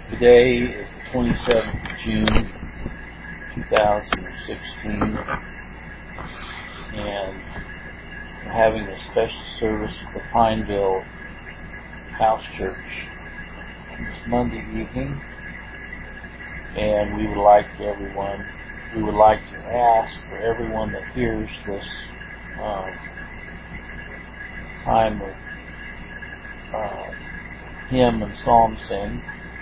Today is the 27th of June, 2016, and we're having a special service at the Pineville House Church this Monday evening, and we would like to ask for everyone that hears this time of hymn and psalm sing,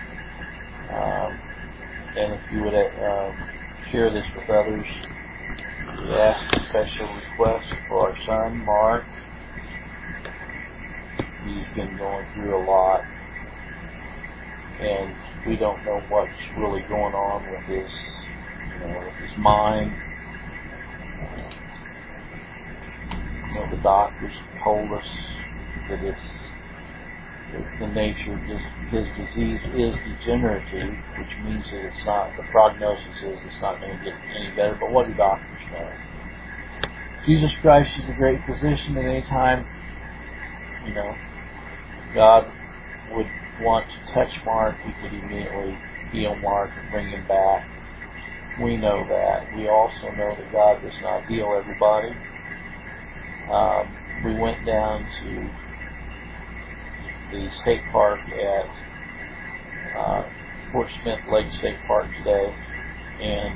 and if you would share this with others. We ask a special request for our son, Mark. He's been going through a lot, and we don't know what's really going on with his mind. The doctors told us that the nature of his disease is degenerative, which means that it's not, the prognosis is it's not going to get any better, but what do doctors know? Jesus Christ is a great physician. At any time, God would want to touch Mark, he could immediately heal Mark and bring him back. We know that. We also know that God does not heal everybody. We went down to the state park at Fort Smith Lake State Park today, and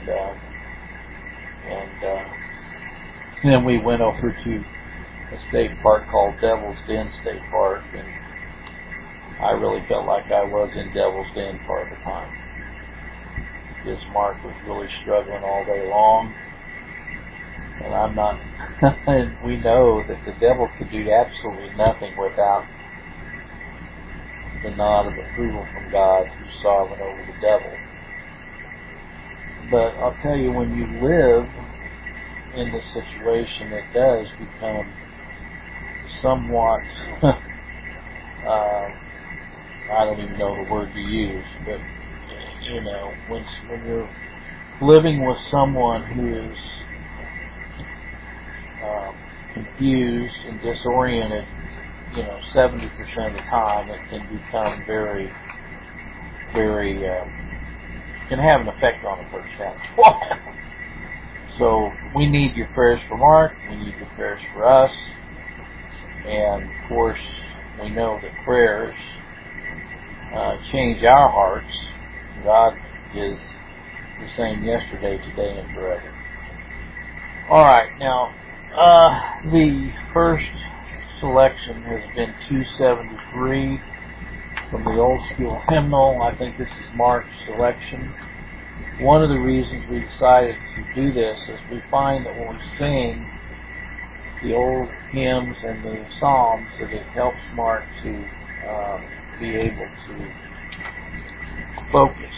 then we went over to a state park called Devil's Den State Park, and I really felt like I was in Devil's Den part of the time, because Mark was really struggling all day long, and I'm not. And we know that the devil could do absolutely nothing without the nod of approval from God, who's sovereign over the devil. But I'll tell you, when you live in this situation, it does become somewhat, I don't even know the word to use, but, when you're living with someone who is confused and disoriented, 70% of the time, it can become very, very, can have an effect on a person. So we need your prayers for Mark, we need your prayers for us, and of course we know that prayers change our hearts. God is the same yesterday, today, and forever. Alright, now the first selection has been 273 from the Old School Hymnal. I think this is Mark's selection. One of the reasons we decided to do this is we find that when we sing the old hymns and the psalms, that it helps Mark to be able to focus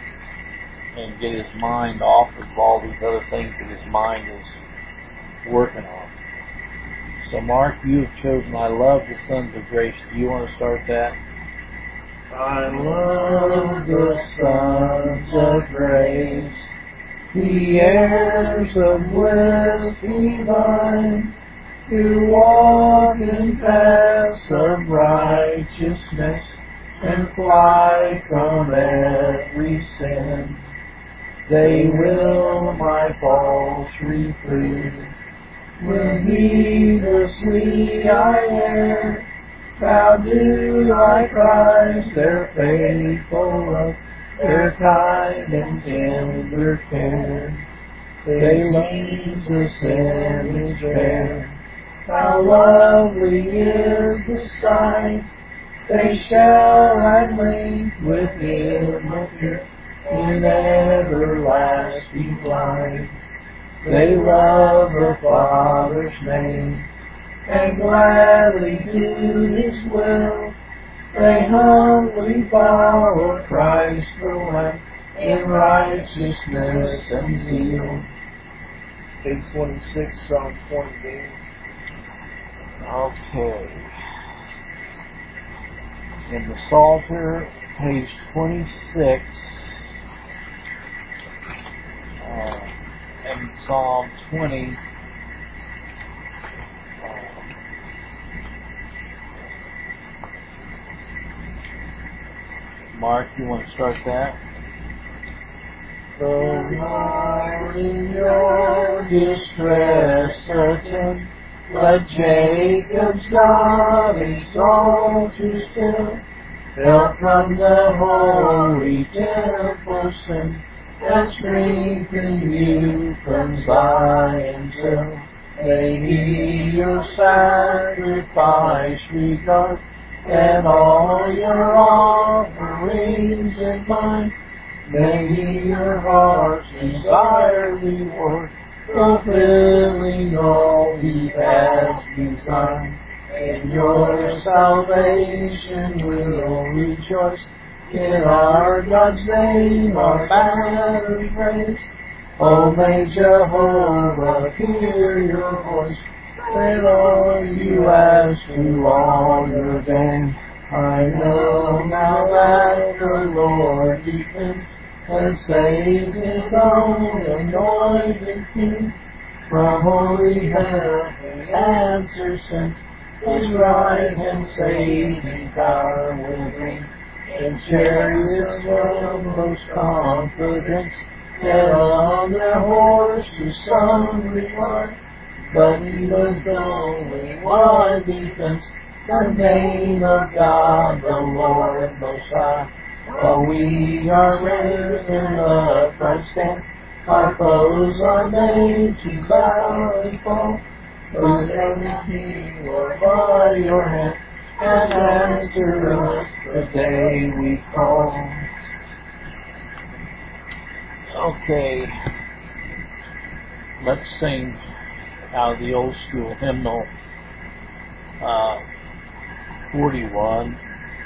and get his mind off of all these other things that his mind is working on. So Mark, you have chosen I Love the Sons of Grace. Do you want to start that? I love the sons of grace, the heirs of bliss divine, who walk in paths of righteousness and fly from every sin. They will my faults reprove. When heedlessly I err, how do I prize their faithful love, their kind and tender care? They Jesus' image bear. How lovely is the sight! They shall at length with Him appear in everlasting light. They love the Father's name and gladly do His will. They humbly follow Christ the Lamb in righteousness and zeal. Page 26, Psalm 20. Okay. In the Psalter, page 26, and Psalm 20, Mark, you want to start that? The Lord in your distress certain, let Jacob's God exalt you still. Help from the holy temple send, and strengthen you from Zion till. May He your sacrifice regard, and all your offerings in mind. May He your heart's desire reward, fulfilling all He has designed. In your salvation we'll rejoice, in our God's name our banners raise. Oh, may Jehovah hear your voice, let all you ask to all your gain. I know now that the Lord defends and saves His own anointed king. From holy heaven answer sent, His right hand saving power will bring. In chariots from most confidence, and on their horses some rely. But He was only one defense, the name of God, the Lord Most High. While we are raised in upright stand, our foes are made to bow and fall. Whose every knee will by your hand, and answer us the day we call. Okay, let's sing out of the old school hymnal 41.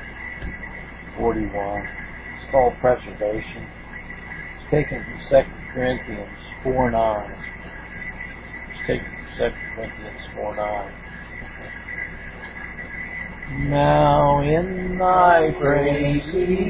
It's called Preservation. It's taken from 2 Corinthians 4:9. It's taken from 2 Corinthians 4:9. Now in thy praise,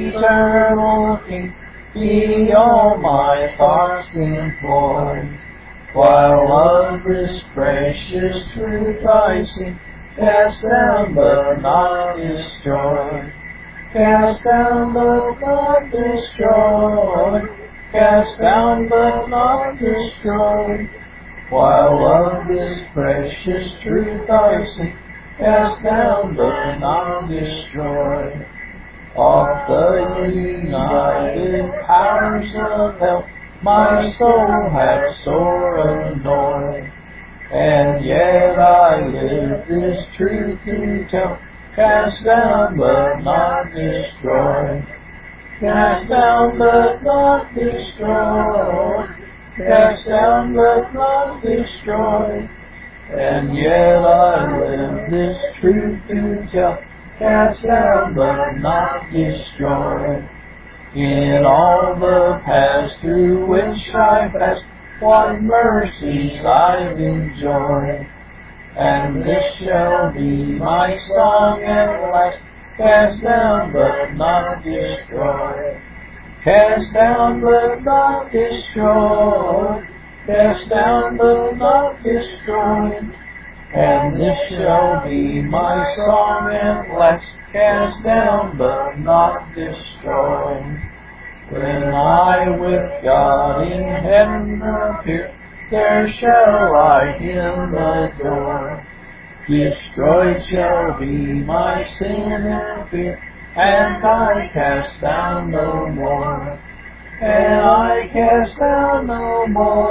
eternal King, be all my thoughts employed, while of this precious truth I sing, cast down but not destroyed. Cast down but not destroyed. Cast down but not destroyed. While of this precious truth I sing, cast down but not destroyed. Off the united powers of hell, my soul hath sore annoyed. And yet I live this truth to tell, cast down but not destroyed. Cast down but not destroyed. Cast down but not destroyed. And yet I live this truth to tell, cast down but not destroyed. In all the past through which I passed, what mercies I've enjoyed. And this shall be my song at last, cast down but not destroyed. Cast down but not destroyed. Cast down but not destroyed. And this shall be my song at last, cast down but not destroyed. When I with God in heaven appear, there shall I Him adore. Destroyed shall be my sin and fear, and I cast down no more. And I cast down no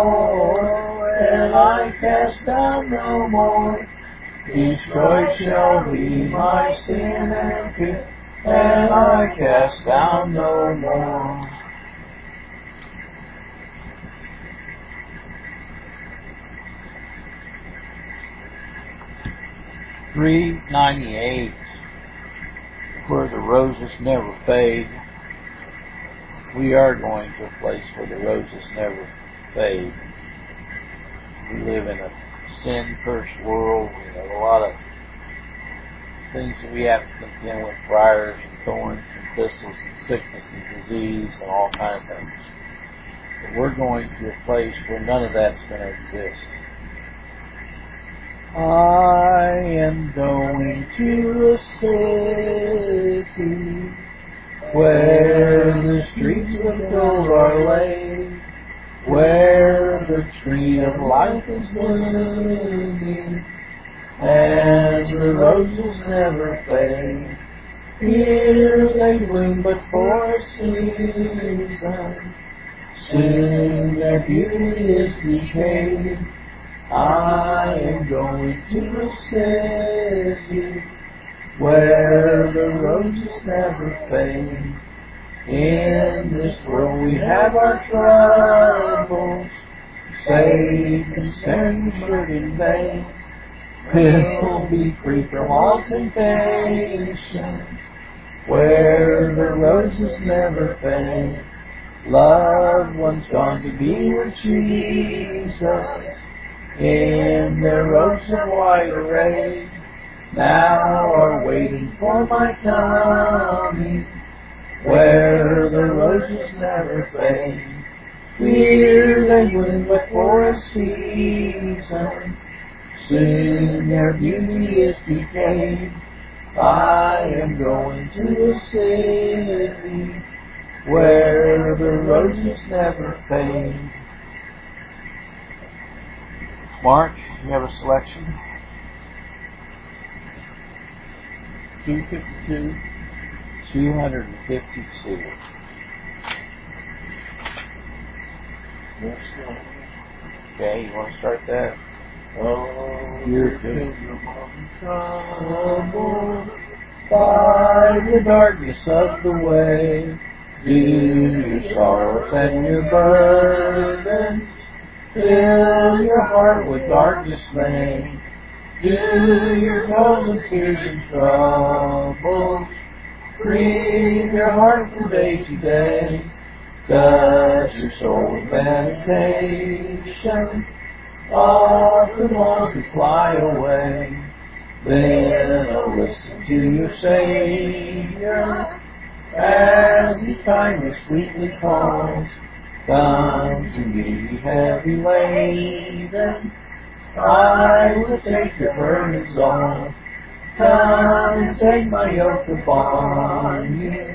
more. And I cast down no more. Destroyed shall be my sin and fear, and I cast down no more. $3.98, where the roses never fade. We are going to a place where the roses never fade. We live in a sin-cursed world. We have a lot of things that we have to contend with, briars and thorns and thistles and sickness and disease and all kinds of things. But we're going to a place where none of that's going to exist. I am going to a city where the fields are laid, where the tree of life is blooming, and the roses never fade. Here they bloom but for a season, soon their beauty is decayed. I am going to a city where the roses never fade. In this world we have our troubles, Satan sends us in vain. We'll be free from all temptation, where the roses never fade. Loved ones gone to be with Jesus, in their robes of white array, now are waiting for my coming, where the roses never fade. Here they bloom but for a season, soon their beauty is decayed. I am going to a city where the roses never fade. Mark, you have a selection? 252. 252. Okay, you want to start that? Oh, You're pilgrim troubled by the darkness of the way. Do your sorrows and your burdens fill your heart with dark dismay? Do your toils and fears and troubles grieve your heart from day to day? Does your soul with meditation often long to fly away? Then listen to your Savior as He kindly, sweetly calls. Come to me, ye heavy laden, I will take your burdens off. Come and take my yoke upon you.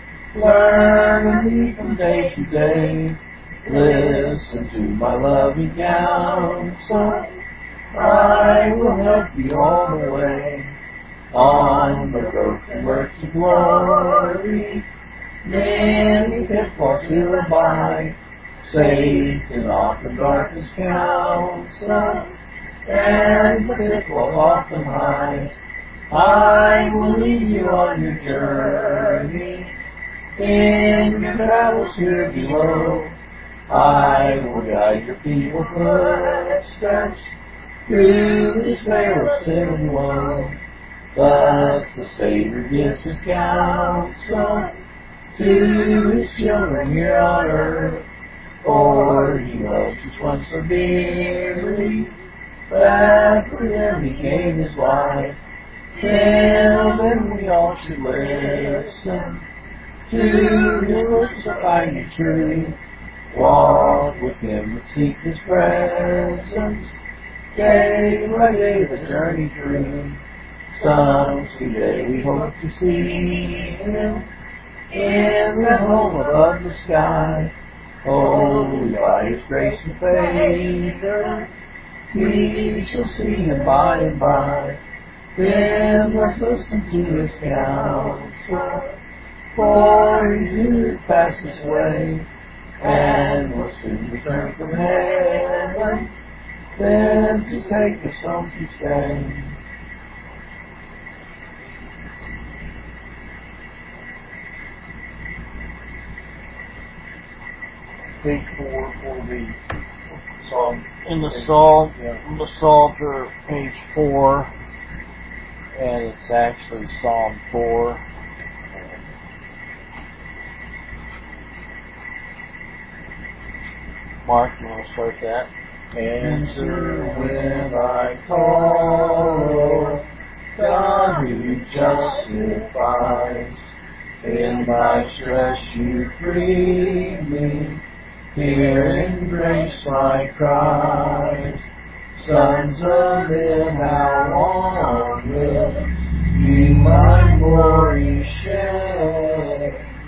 Learn of me from day to day. Listen to my loving counsel. I will help you all the way. On the road from earth to glory, many pitfalls to abide. Satan often darkens counsel, and the pitfall often hides. I will lead you on your journey, in your travels here below. I will guide your feeble footsteps through this vale of sin and woe. Thus the Savior gives His counsel to His children here on earth. For He loves each one so dearly, that for them He gave His life. Till then we all should listen to His words of kindly truth. Walk with Him and seek His presence, day by day the journey through. Some today we hope to see Him in that home above the sky. Holy by His grace and favor, we shall see Him by and by. Then let's listen to His counsel, for He is past His way, and will soon return from heaven, then to take us home to stay. Page 4 for the Psalm. In the Psalter, page 4, and it's actually Psalm 4. Mark, you want to start that? Answer when I call, God who justifies. In my stress you free me. Hear in grace my cries. Sons of men, how long will you my glory share?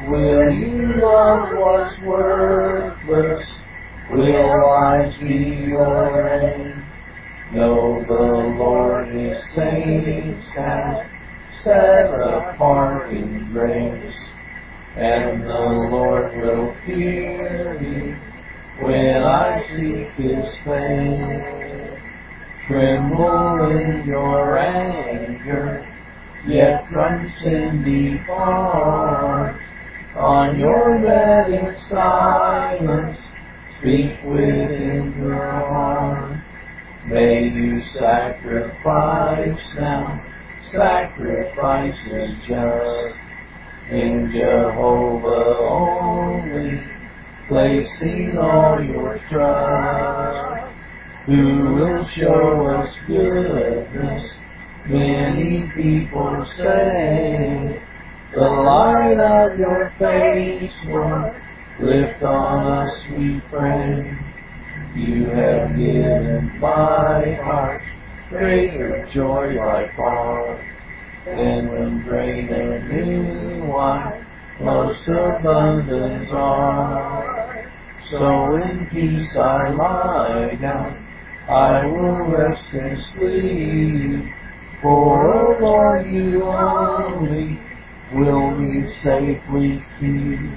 Will you love what's worthless? Will lives be your aim? Know the Lord His saints has set apart in grace, and the Lord will fear me when I seek His face. Tremble in your anger, yet from sin depart. On your bed in silence, speak within your heart. May you sacrifice now, sacrifice is just in Jehovah only, placing all your trust. Who will show us goodness? Many people say, the light of your face, Lord, lift on us, we pray. You have given my heart greater joy by far than when grain and new wine most abundant are. So in peace I lie down, I will rest and sleep. For, O Lord, you only will me safely keep.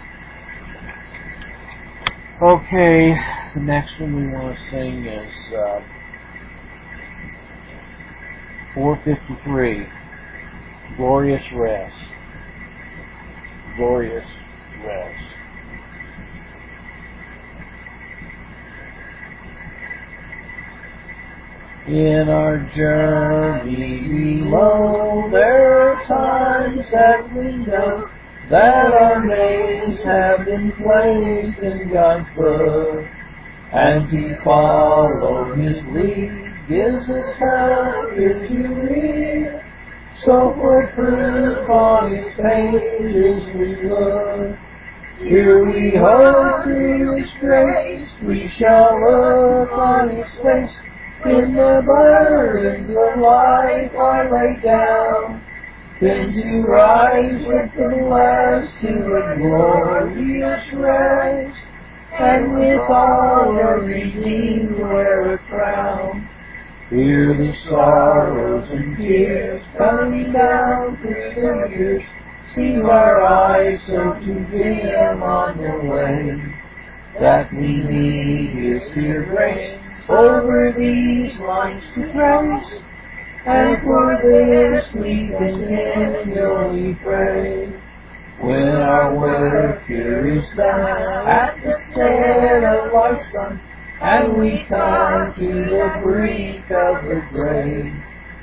Okay, the next one we want to sing is 453, Glorious Rest. Glorious Rest. In our journey below, there are times that we know that our names have been placed in God's book, and to follow His lead gives us help here to read. So for proof on His pages we look. Here we hope through His grace we shall look on His face. In the burdens of life are laid down, then to rise with the blessed to a glorious rest, and with all the redeemed wear a crown. Hear the sorrows and tears coming down through the years. See our eyes so to dim on the way, that we need His pure grace over these lines to praise. And for this we continually pray. When our work here is done at the set of life's sun, and we come to the brink of the grave,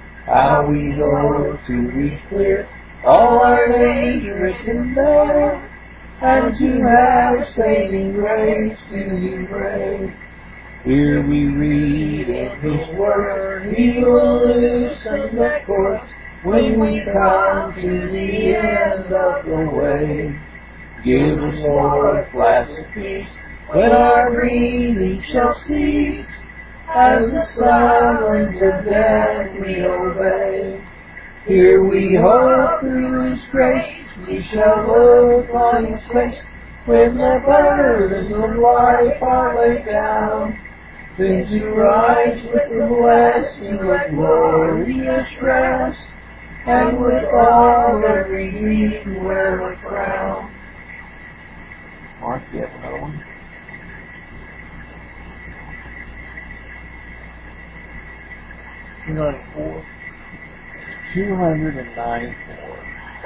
how we hope to be clear all our names written there, and to have saving grace to be praised. Here we read in His Word, He will loosen the cords when we come to the end of the way. Give us, Lord, placid peace when our breathing shall cease. As the summons of death we obey. Here we hope through His grace we shall look on His face. When the burdens of life are laid down, then to rise with the blessed to a glorious rest, and with all the redeemed wear a crown. Mark, you have another one? $294. 294.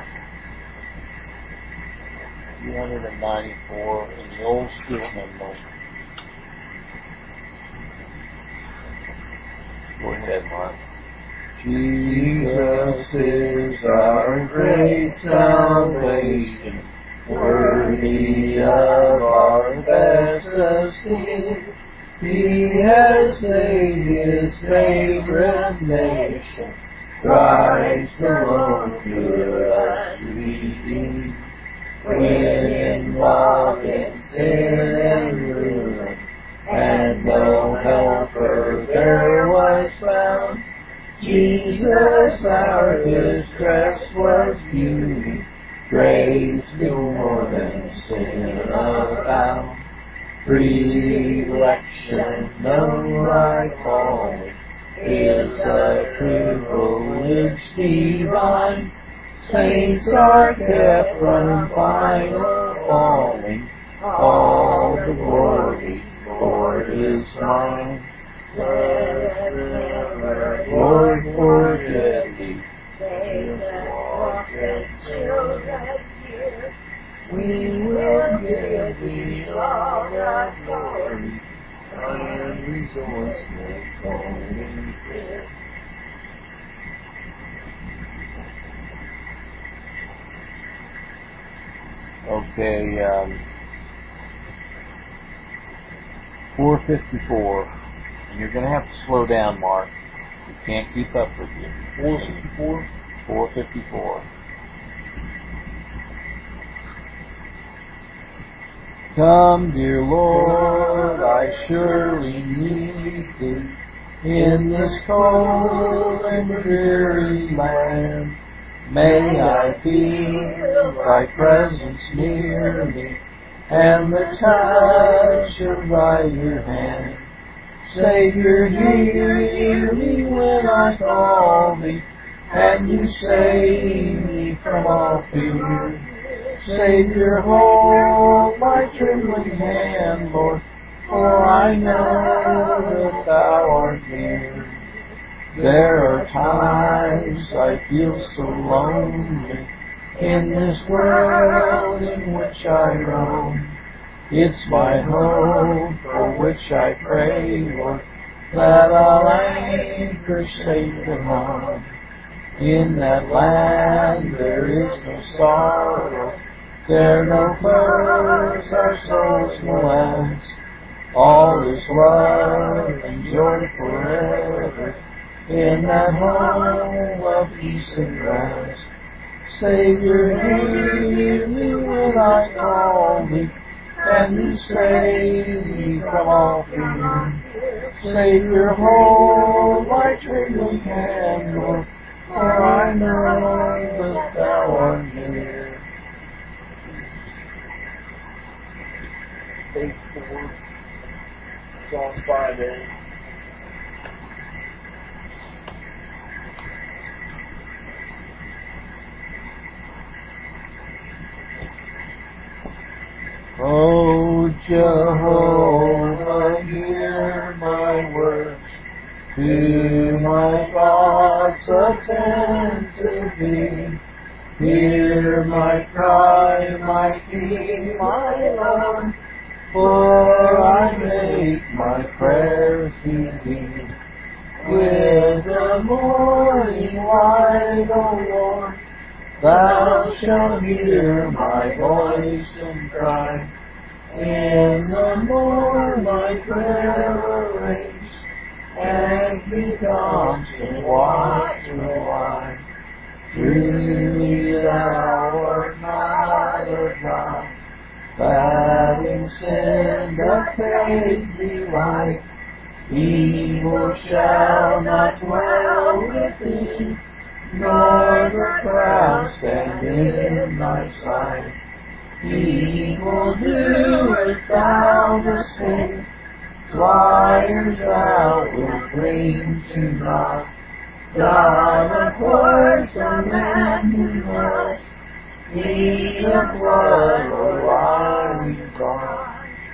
294 in the old school hymnal. Go ahead, Mark. Jesus is our great salvation, worthy of our best esteem. He has saved His favorite nation, Christ alone could us redeem. When involved in sin and ruin, and no helper there was found, Jesus our distress was beauty, grace to more sin about. Predilection, no right calling, is a privilege divine. Saints are kept from final falling. All the glory, Lord, is mine. Lord, forget thee. We will give thee all the glory, and rejoice with holy fear. Okay, 454. And you're going to have to slow down, Mark. We can't keep up with you. 454. 454. Come, dear Lord, I surely need thee in this cold and dreary land. May I feel thy presence near me and the touch of thy dear hand. Savior, hear me when I call thee, and you save me from all fear. Savior, hold my trembling hand, Lord, for I know that thou art near. There are times I feel so lonely in this world in which I roam. It's my hope for which I pray, Lord, that I'll anchor safe at home. In that land there is no sorrow, there no foes our souls molest. All is love and joy forever in that home of peace and rest. Savior, hear me when I call thee, and you save me from all fear. Savior, hold my trembling hand, Lord, for I know that thou art near. 8-4. Psalm 5-8. O Jehovah, hear my words, to my thoughts attentively. Hear my cry, my plea, my Lord, for I make my prayer to thee. With the morning light, O Lord, thou shalt hear my voice and cry. In the morn my prayer arrange, and becomes to watch the wine. Truly thou art not a God, that in sin doth take delight. Evil shall not dwell within, nor the proud stand in thy sight. Evil doers thou disdain, liars thou wilt bring to naught. God abhors the man who loves, eat of blood or lying thought.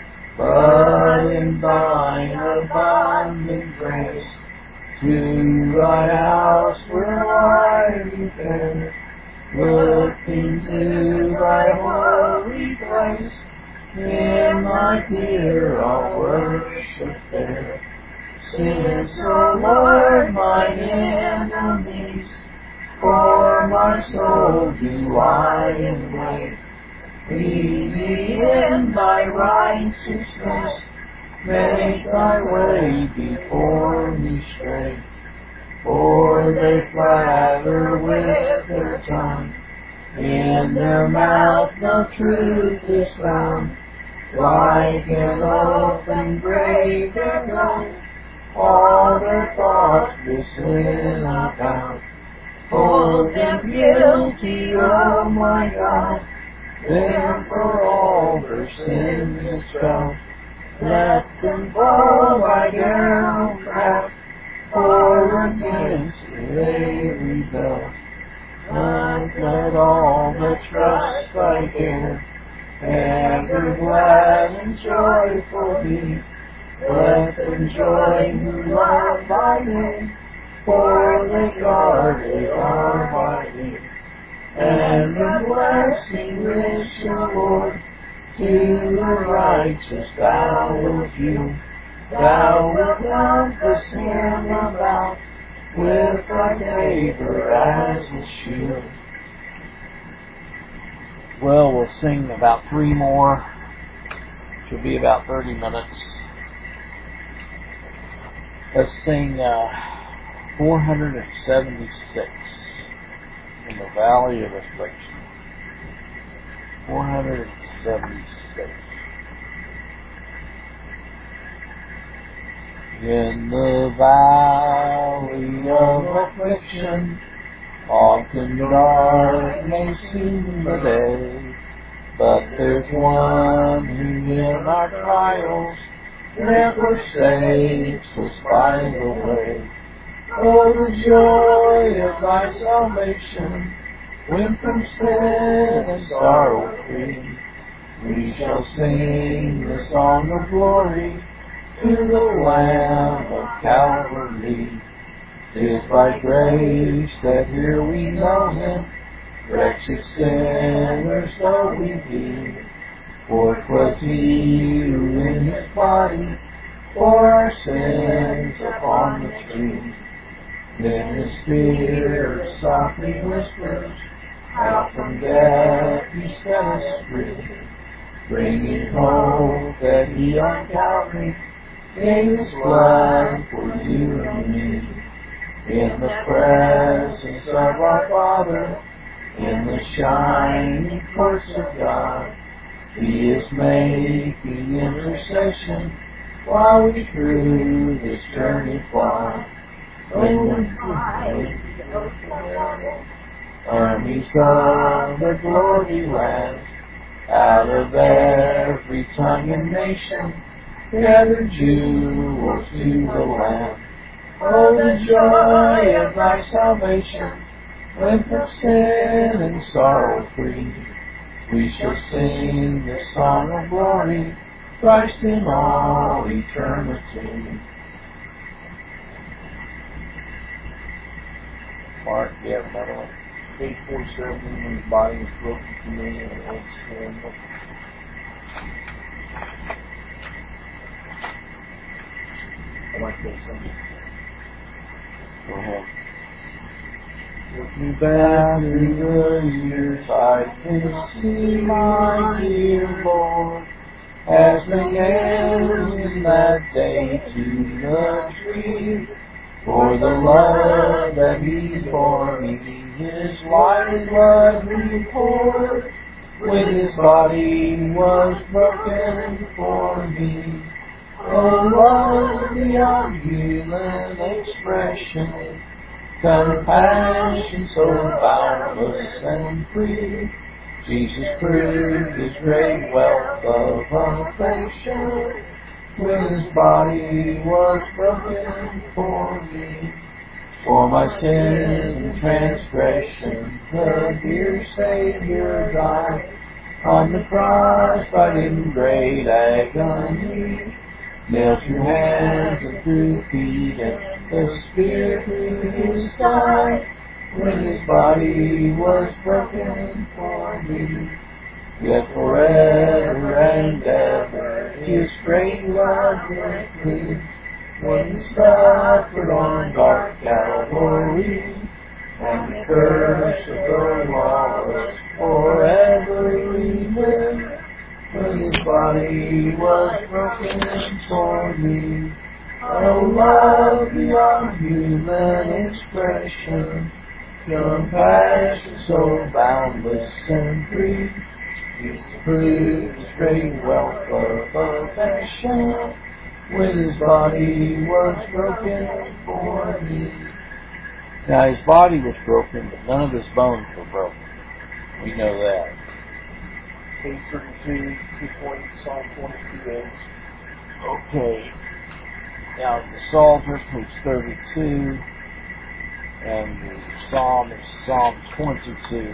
But in thine abundant grace, to thy house will I repair. Look into thy holy place, in my fear I'll worship there. Since, O Lord, mine enemies for my soul do lie in wait, lead me in thy righteousness, make thy way before me straight. For they flatter with their tongue, in their mouth no truth is found. Like an open grave their mouth, all their thoughts within about. Hold them guilty, O my God, therefore all for sin is felt. Let them fall by down, perhaps, or against they rebel. Let all that trust thy care ever glad and joyful be. Let them join who love thy name, for they guarded are by thee. And the blessing rich, O Lord, to the righteous thou wilt yield. Thou wilt compass him about with thy favor as a shield. Well, we'll sing about 3 more. Should be about 30 minutes. Let's sing 476 in the Valley of Affliction. 476. In the valley of affliction, often dark may seem the day, but there's one who in our trials never forsakes us by the way. Oh, the joy of thy salvation, when from sin and sorrow free, we shall sing the song of glory to the Lamb of Calvary. 'Tis by grace that here we know him, wretched sinners though we be. For 'twas he who in his body bore our sins upon the tree. Then his spirit softly whispers, out from death he set us free, bringing hope that he on Calvary gave his blood for you and me. In the presence of our Father, in the shining courts of God, he is making intercession while we through this journey plod. When we fly, armies of the glory land, out of every tongue and nation, gather jewels to the Lamb. Oh, the joy of thy salvation, when from sin and sorrow free, we shall sing the song of glory, Christ in all eternity. Mark, do you have another one? 847, when his body was broken for me and it was scandal. I like that song. Go ahead. Looking back through the years, I can see my dear Lord, as they nailed in that day to the tree. For the love that he bore me, his lifeblood he poured, when his body was broken for me. Oh, love beyond human expression, compassion so boundless and free. Jesus proved his great wealth of affection, when his body was broken for me. For my sins and transgressions, the dear Savior died on the cross, but in great agony. Nailed through hands and through feet, and the Spirit through his side, when his body was broken for me. Yet forever and ever his great love was clear, when he suffered on dark Calvary, and the curse of the law was forever removed, when his body was broken for me. Oh, love beyond human expression, compassion so boundless and free. He's proved his great wealth of affection, when his body was broken for me. Now his body was broken, but none of his bones were broken. We know that. page 32, 2 Psalm 22. Okay. Now the Psalter, page 32, and the Psalm is Psalm 22.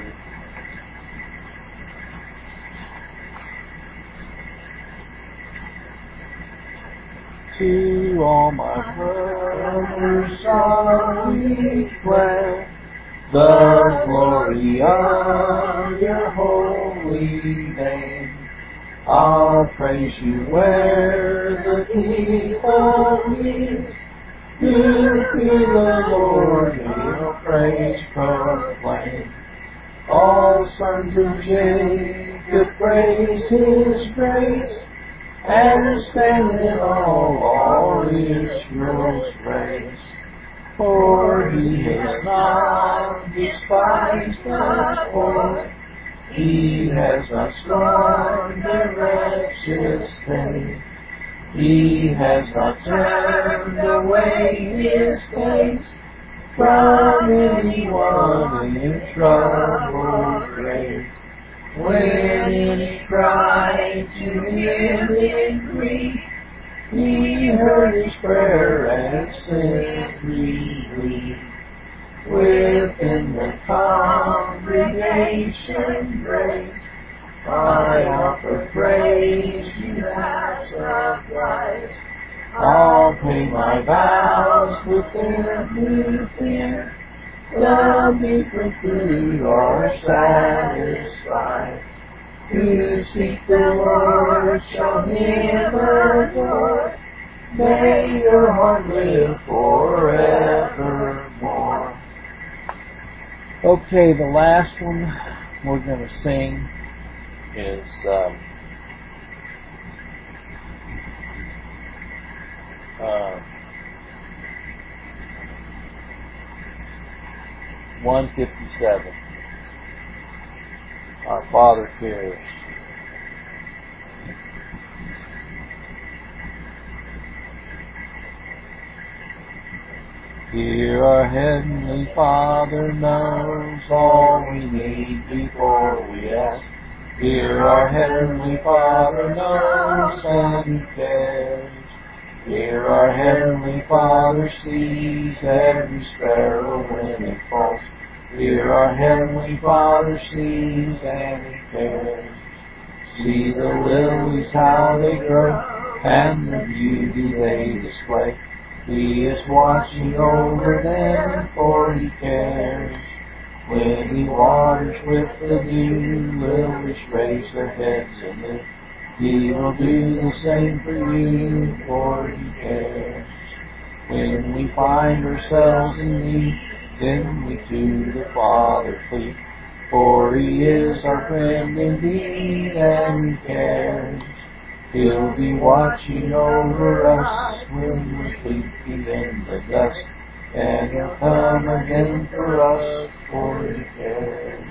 To all my brothers I declare the glory of your holy name. I'll praise you where the people meet. Who fear the Lord will praise proclaim. All sons of Jacob praise his grace, and stand in all Israel's race. For he has not despised the poor, he has not scorned the wretched thing. He has not turned away his face from anyone in trouble great. When any cried to him in grief, he heard his prayer and sent relief. Within the congregation great, I offer praise you as of right. I'll pay my vows within fear. The meek conclude are satisfied. Who seek the Lord shall him adore. May your heart live forevermore. Okay, the last one we're going to sing is 157. Our Father cares. Here our Heavenly Father knows all we need before we ask. Here our Heavenly Father knows and He cares. Here our Heavenly Father sees every sparrow when it falls. Here our Heavenly Father sees and He cares. See the lilies how they grow and the beauty they display. He is watching over them, for He cares. When He waters with the dew, lilies raise their heads anew. He will do the same for you, for He cares. When we find ourselves in need, then we to the Father flee, for He is our friend indeed, and He cares. He'll be watching over us when we're sleeping in the dust, and He'll come again for us, for He cares.